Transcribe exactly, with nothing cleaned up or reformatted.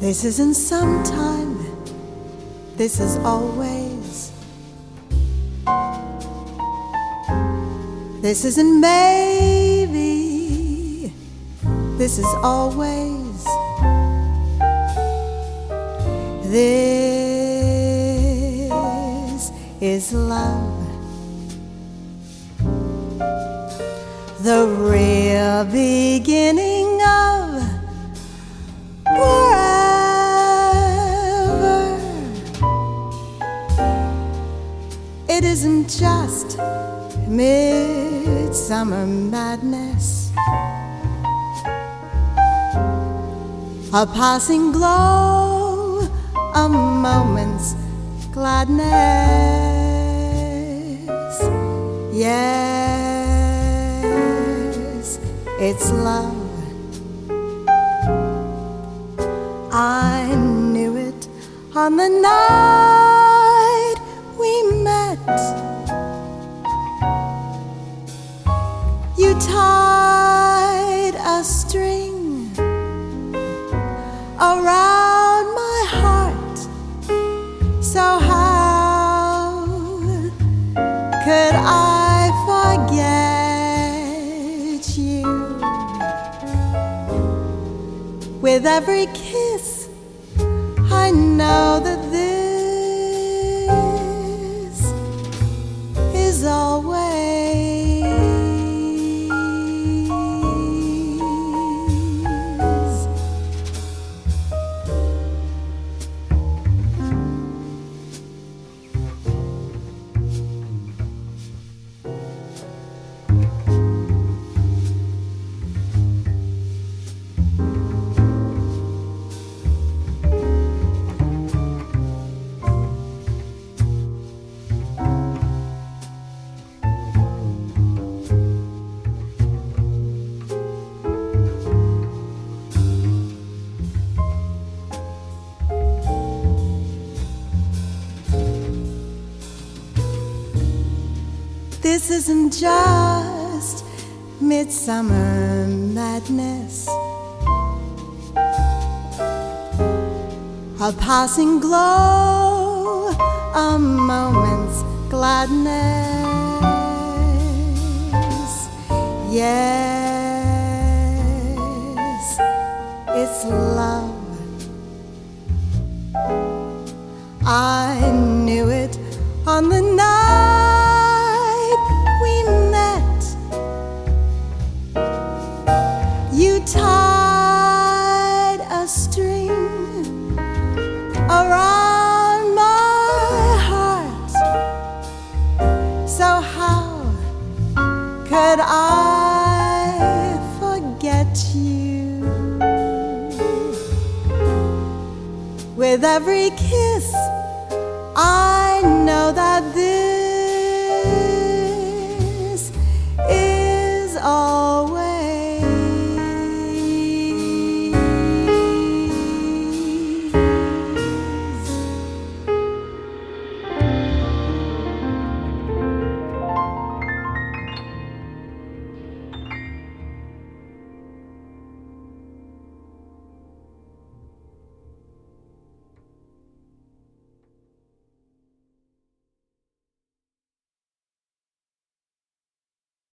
This isn't sometime, this is always. This isn't maybe, this is always. This is love, the real beginning of forever. It isn't just midsummer madness, a passing glow, a moment's gladness. Yes, it's love. I knew it on the night we met. You tied a string around my heart, so how could I forget you? With every kiss, I know that this is always. This isn't just midsummer madness, a passing glow, a moment's gladness. Yes, it's love. I knew it on the night we met. You tied a string around my heart, so how could I forget you? With every kiss, I know that this